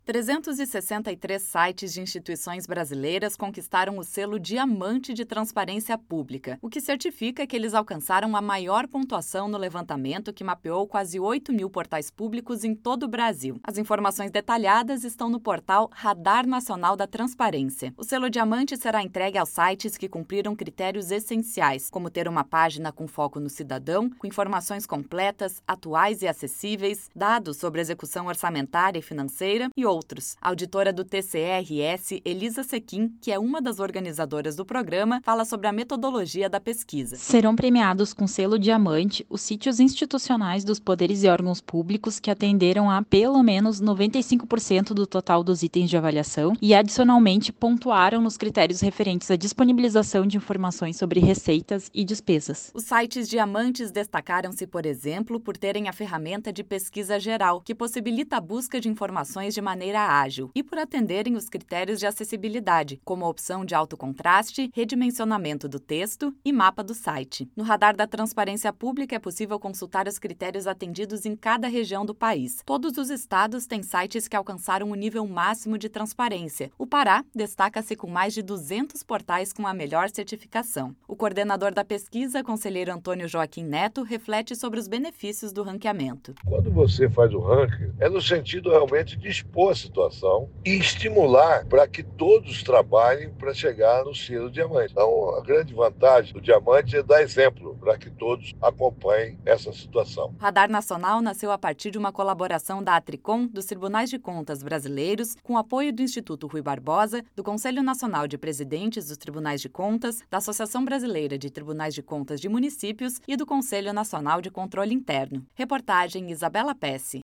363 sites de instituições brasileiras conquistaram o selo Diamante de Transparência Pública, o que certifica que eles alcançaram a maior pontuação no levantamento que mapeou quase 8 mil portais públicos em todo o Brasil. As informações detalhadas estão no portal Radar Nacional da Transparência. O selo Diamante será entregue aos sites que cumpriram critérios essenciais, como ter uma página com foco no cidadão, com informações completas, atuais e acessíveis, dados sobre execução orçamentária e financeira e outros. A auditora do TCRS, Elisa Sequim, que é uma das organizadoras do programa, fala sobre a metodologia da pesquisa. Serão premiados com selo Diamante os sítios institucionais dos poderes e órgãos públicos que atenderam a pelo menos 95% do total dos itens de avaliação e, adicionalmente, pontuaram nos critérios referentes à disponibilização de informações sobre receitas e despesas. Os sites Diamantes destacaram-se, por exemplo, por terem a ferramenta de pesquisa geral, que possibilita a busca de informações de maneira ágil, e por atenderem os critérios de acessibilidade, como a opção de alto contraste, redimensionamento do texto e mapa do site. No Radar da Transparência Pública é possível consultar os critérios atendidos em cada região do país. Todos os estados têm sites que alcançaram o nível máximo de transparência. O Pará destaca-se com mais de 200 portais com a melhor certificação. O coordenador da pesquisa, conselheiro Antônio Joaquim Neto, reflete sobre os benefícios do ranqueamento. Quando você faz o ranking, é no sentido realmente de expor a situação e estimular para que todos trabalhem para chegar no selo Diamante. Então, a grande vantagem do Diamante é dar exemplo para que todos acompanhem essa situação. O Radar Nacional nasceu a partir de uma colaboração da Atricom, dos Tribunais de Contas brasileiros, com apoio do Instituto Rui Barbosa, do Conselho Nacional de Presidentes dos Tribunais de Contas, da Associação Brasileira de Tribunais de Contas de Municípios e do Conselho Nacional de Controle Interno. Reportagem Isabela Pesce.